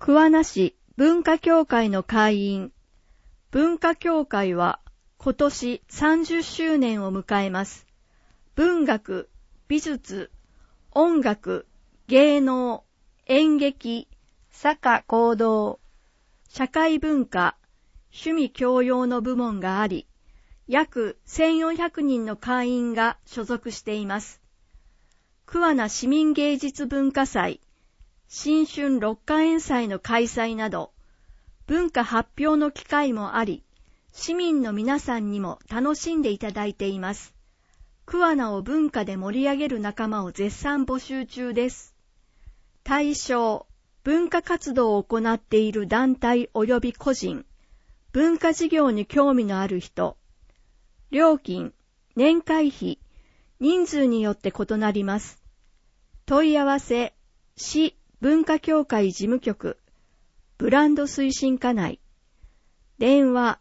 桑名市文化協会の会員。文化協会は今年30周年を迎えます。文学、美術、音楽、芸能、演劇、作家行動、社会文化、趣味教養の部門があり、約1400人の会員が所属しています。桑名市民芸術文化祭、新春六花宴祭の開催など、文化発表の機会もあり、市民の皆さんにも楽しんでいただいています。桑名を文化で盛り上げる仲間を絶賛募集中です。対象、文化活動を行っている団体及び個人、文化事業に興味のある人、料金、年会費、人数によって異なります。問い合わせ、市文化協会事務局、ブランド推進課内。電話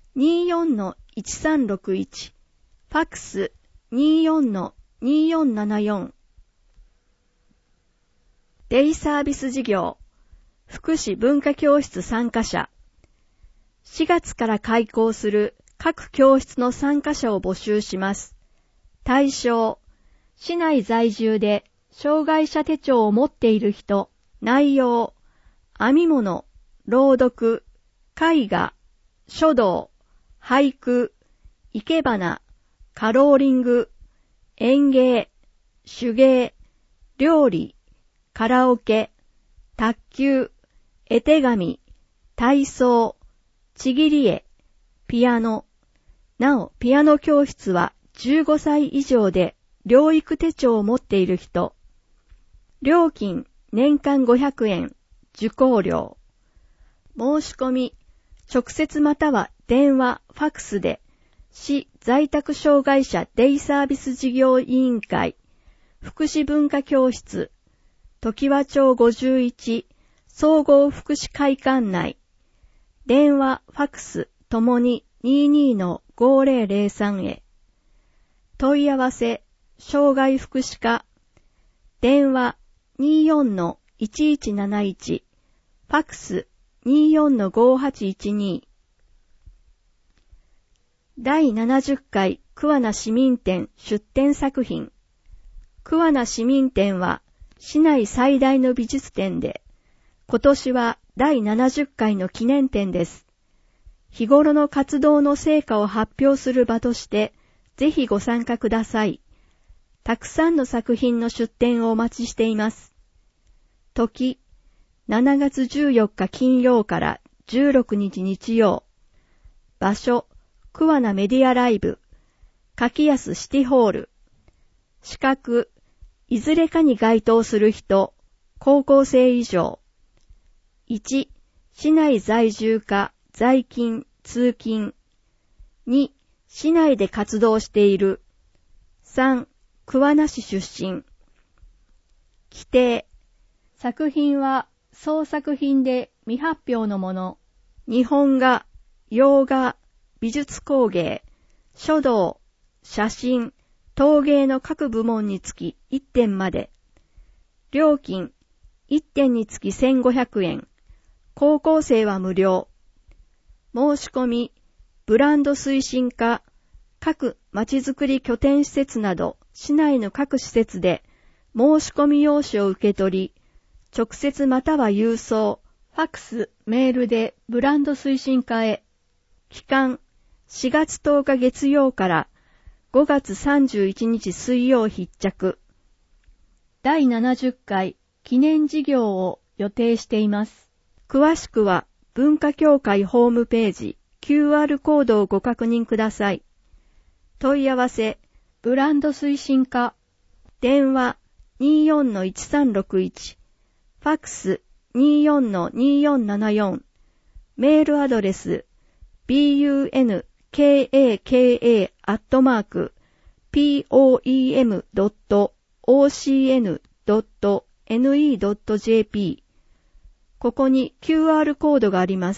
24-1361、ファックス 24-2474。デイサービス事業、福祉文化教室参加者。4月から開講する各教室の参加者を募集します。対象、市内在住で障害者手帳を持っている人。内容、編み物、朗読、絵画、書道、俳句、生け花、カローリング、園芸、手芸、料理、カラオケ、卓球、絵手紙、体操、ちぎり絵、ピアノ。なお、ピアノ教室は15歳以上で療育手帳を持っている人。料金、年間500円、受講料。申し込み、直接または電話、ファックスで、市在宅障害者デイサービス事業委員会、福祉文化教室、常盤町51、総合福祉会館内。電話、ファックス、ともに 22-5003 へ。問い合わせ、障害福祉課。電話、24-1171、ファックス 24-5812。第70回桑名市民展出展作品。桑名市民展は市内最大の美術展で、今年は第70回の記念展です。日頃の活動の成果を発表する場として、ぜひご参加ください。たくさんの作品の出展をお待ちしています。時、7月14日金曜から16日日曜。場所、桑名メディアライブ、柿安シティホール。資格、いずれかに該当する人、高校生以上。1、市内在住か在勤、通勤。2、市内で活動している。3、桑名市出身。規定。作品は創作品で未発表のもの。日本画、洋画、美術工芸、書道、写真、陶芸の各部門につき1点まで。料金、1点につき1500円。高校生は無料。申し込み、ブランド推進課、各まちづくり拠点施設など、市内の各施設で申し込み用紙を受け取り、直接または郵送、ファックス、メールでブランド推進課へ。期間、4月10日月曜から5月31日水曜必着。第70回記念事業を予定しています。詳しくは文化協会ホームページ QR コードをご確認ください。問い合わせ、ブランド推進課。電話 24-1361。ファックス 24-2474。メールアドレス bunkaka@poem.ocn.ne.jp。ここに QR コードがあります。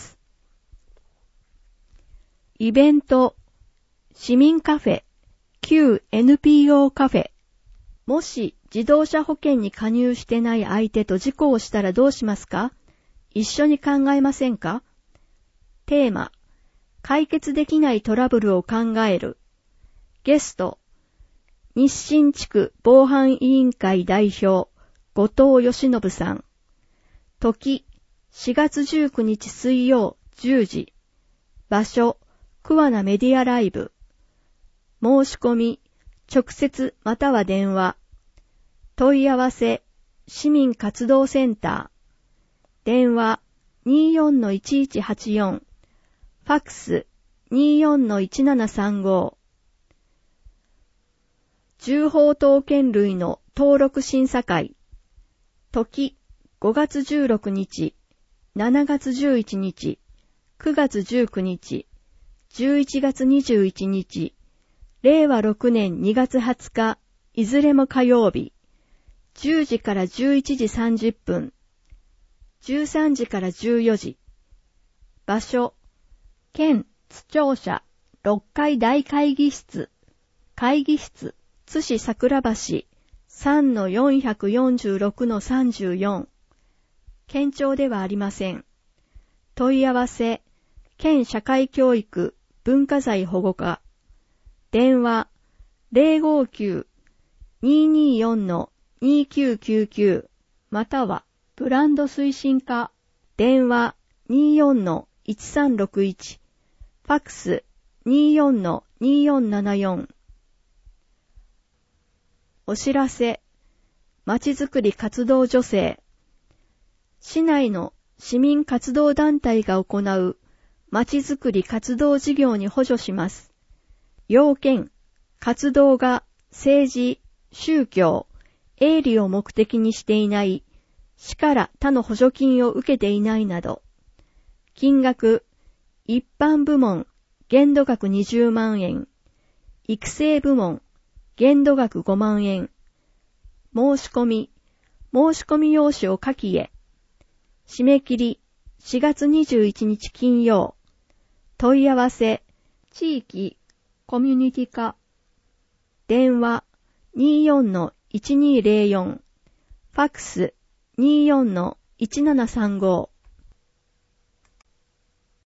イベント、市民カフェ、旧 NPO カフェ。もし自動車保険に加入してない相手と事故をしたらどうしますか？ 一緒に考えませんか？テーマ、解決できないトラブルを考える。ゲスト、日清地区防犯委員会代表、後藤義信さん。時、4月19日水曜10時。場所、桑名メディアライブ。申し込み、直接または電話。問い合わせ、市民活動センター。電話 24-1184。ファックス 24-1735。銃砲刀剣類の登録審査会。時、5月16日、7月11日、9月19日、11月21日、令和6年2月20日、いずれも火曜日、10時から11時30分、13時から14時。場所、県津庁舎6階大会議室、会議室、津市桜橋 3-446-34。県庁ではありません。問い合わせ、県社会教育文化財保護課。電話、059-224-2999またはブランド推進課。電話 24-1361。ファックス 24-2474。お知らせ、まちづくり活動助成。市内の市民活動団体が行うまちづくり活動事業に補助します。要件、活動が政治、宗教、営利を目的にしていない、市から他の補助金を受けていないなど。金額、一般部門、限度額20万円。育成部門、限度額5万円。申し込み用紙を下記へ。締め切り、4月21日金曜。問い合わせ、地域、コミュニティ課。電話、24-1204。ファックス、24-1735。